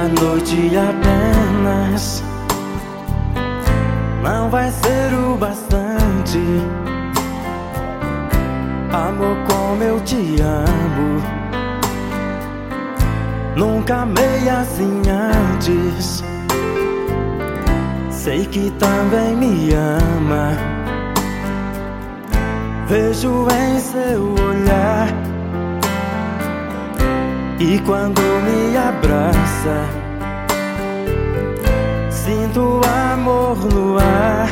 Uma noite apenas não vai ser o bastante. Amor, como eu te amo, nunca amei assim antes. Sei que também me ama, vejo em seu olhar. E quando me abraça, sinto amor no ar.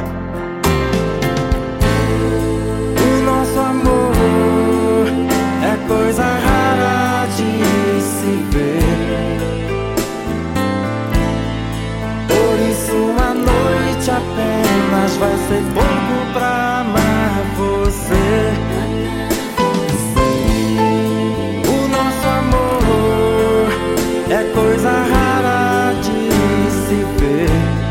O nosso amor é coisa rara de se ver. Por isso uma noite apenas vai ser pouco pra amar você. É coisa rara de se ver.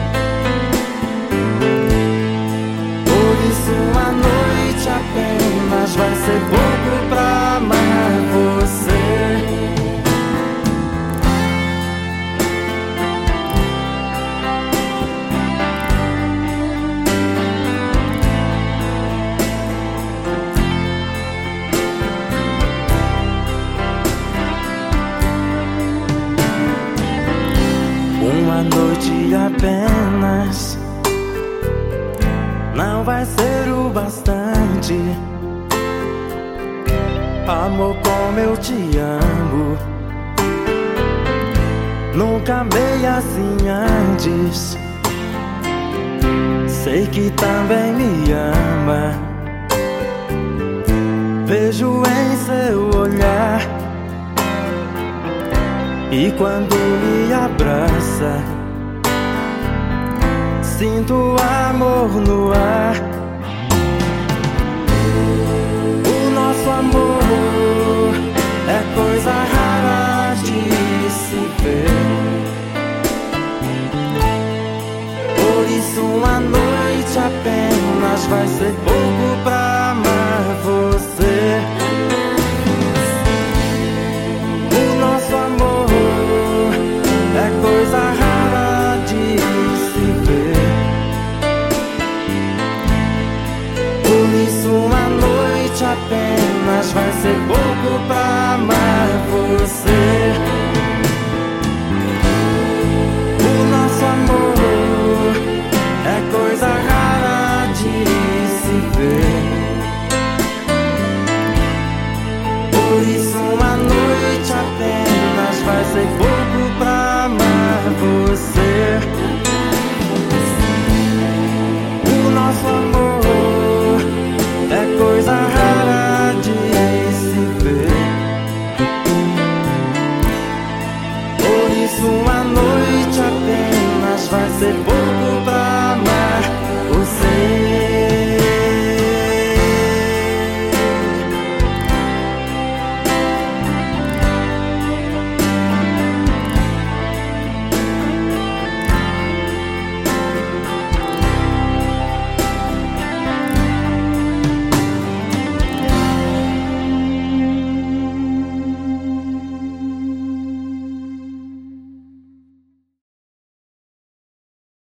Por isso uma noite apenas vai ser pouco pra amar você. Uma noite apenas não vai ser o bastante. Amor, como eu te amo, nunca amei assim antes. Sei que também me ama, vejo em seu olhar. E quando me abraça, sinto amor no ar. O nosso amor é coisa rara de se ver. Por isso uma noite apenas vai ser pouco